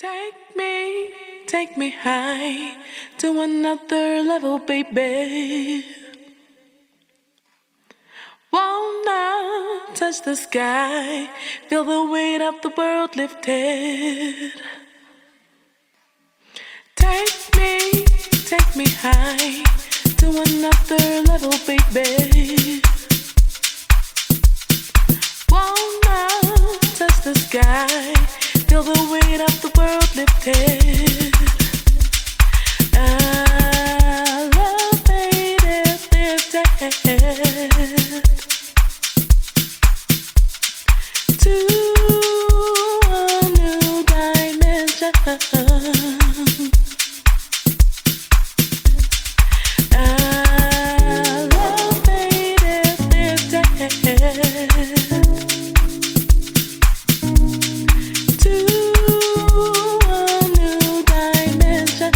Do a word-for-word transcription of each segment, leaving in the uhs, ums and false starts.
Take me, take me high to another level, baby. Wanna touch the sky, feel the weight of the world lifted. Take me, take me high to another level, baby. Wanna touch the sky, feel the weight of the world lifted. Elevated, lifted to a new dimension. Elevated, lifted to a new dimension.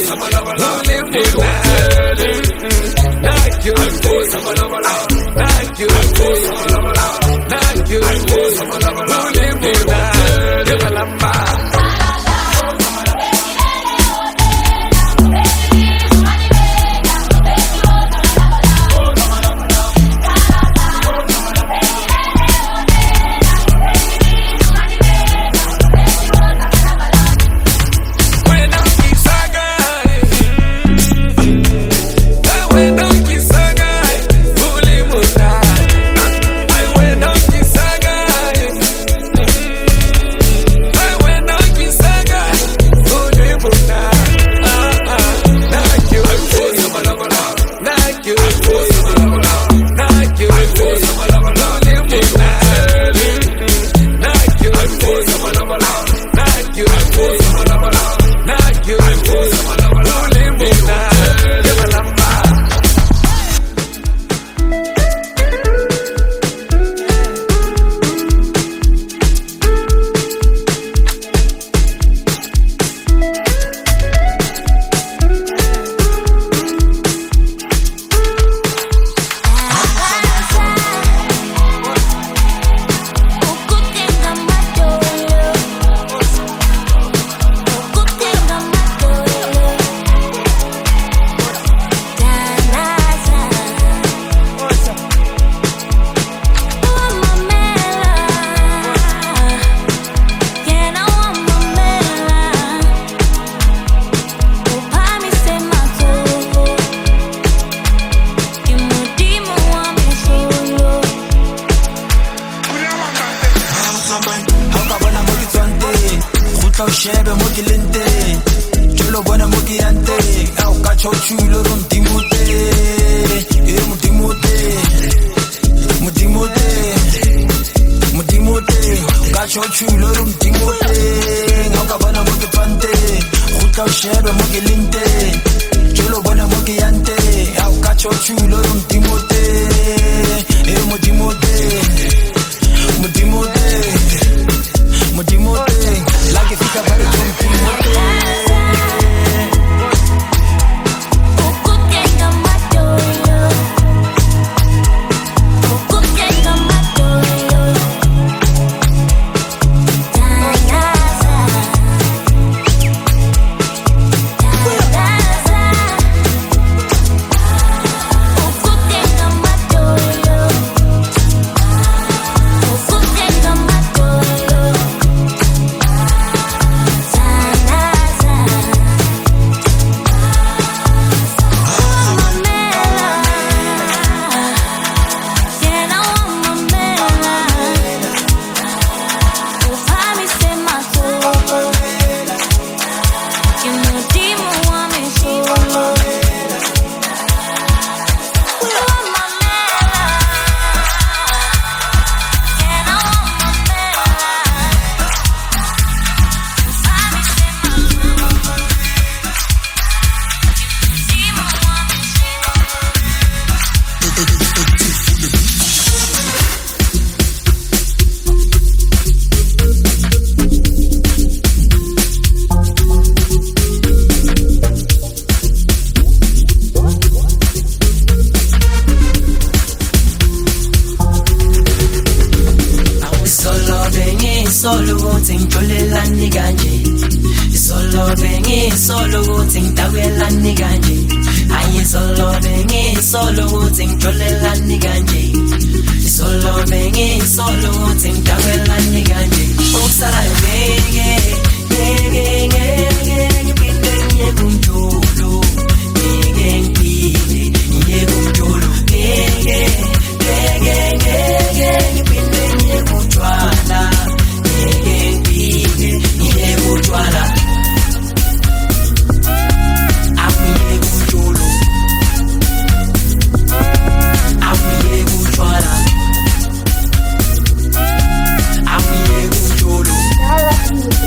Thank you.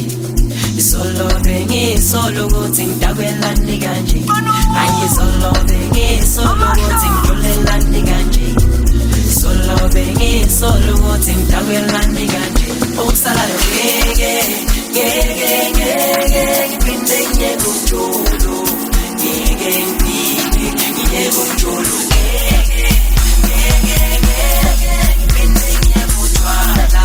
Isolo bengi solo ukuthi ngidakwelani kanje ayizolo bengi solo ukuthi ngidlulelani kanje Isolo bengi solo ukuthi ngidakwelani kanje Ukusalayo ngeke ngeke ngeke ngiphinde ngiye kumjulu ngeke ngiphinde ngiye kumjulu ngeke ngeke ngeke ngiphinde ngiye kutwala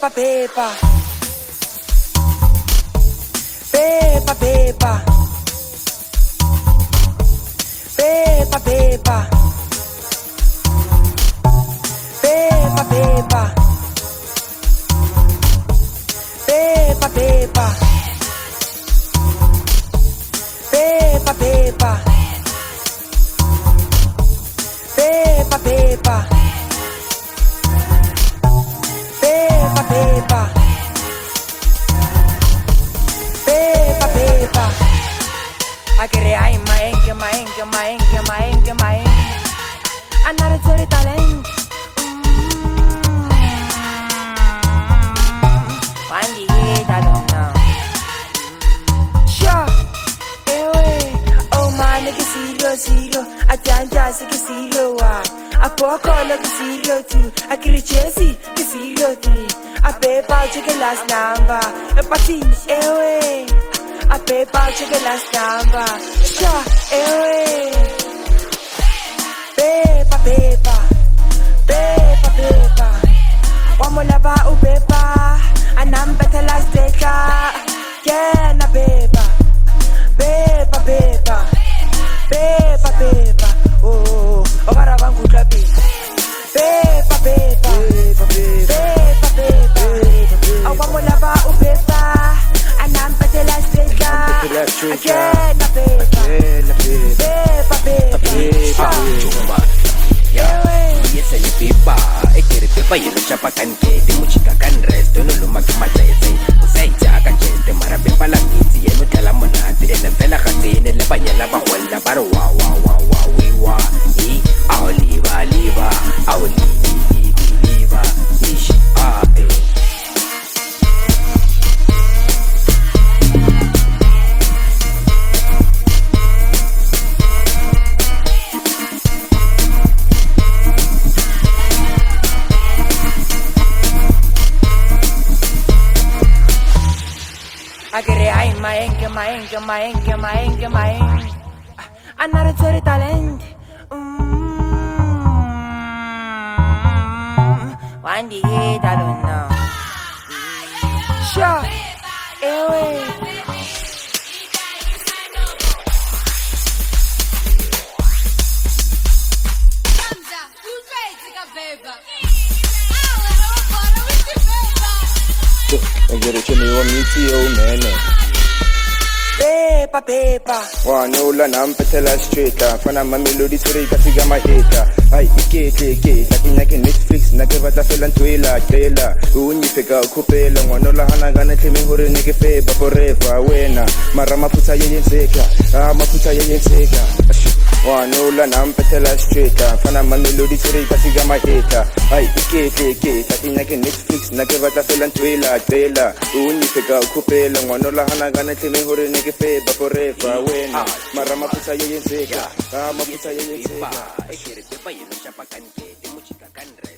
Pepa, Pepa. Pepa, Pepa. Pepa, Pepa. Pepa, Pepa. Pepa, Pepa. Pepa, Pepa. Pepa, Pepa. Pepa, Pepa. Pepa, Pepa. Akere ay maenge, maenge, maenge, maenge, maenge. Another story talent. One day, I don't know. Sure. Oh man, nigga silo, silo. I janja, nigga silo, ah. I poco, nigga silo too. I kill Chelsea, nigga silo too. I pay about chicken last number. A party, eh, I pay about chicken last number. Sure, eh, Pepa, Pepa. Pepa, Pepa. One more lava, oh, Pepa. And I'm better last data. Yeah, na Pepa. Pepa, Pepa. Pepa, Pepa. Oh, oh, para bangu klapi. Pepa, Pepa. Pepa, Pepa. Pepa, Pepa. I want more lava, oh, Pepa. And I'm better last data. Again, na Pepa. Pepa, Pepa. Chumba. Yes, and you pepa. I get it, pepa, you chapa can get the muchika can rest. Don't know my machete. Say, Jack and Jet, Mara Pepa Lamiti, and Telamonati, and the Bella Hatin, and the Panyala Bahuela, Baro, wow, wow, wow, wow, we wa. E, our liver, liver, our liver, ish, ah, eh. Akere ay maenge, maenge, maenge, maenge, maenge. Another story talent. One day, I don't know. Sure. Eh, I get it, chili on me, oh man. Pepa, Pepa. Wanola nampetela straight fana mamelodi turika siga maheta ai ikete ikete kinyake Netflix nakevata fela ntwela tela unyifeka ukhupela ngwanola hanangana tlemi hore nike feba forever wena mara maphutha yeyenzeka ah maphutha yeyenzeka wanola nampetela straight fana mamelodi turika siga maheta ai ikete ikete kinyake Netflix nakevata fela ntwela tela unyifeka ukhupela ngwanola hanangana tlemi hore nike feba forever wena mara maphutha yeyenzeka ah maphutha yeyenzeka I get it, pepa, you chapa can get the muchika can rest.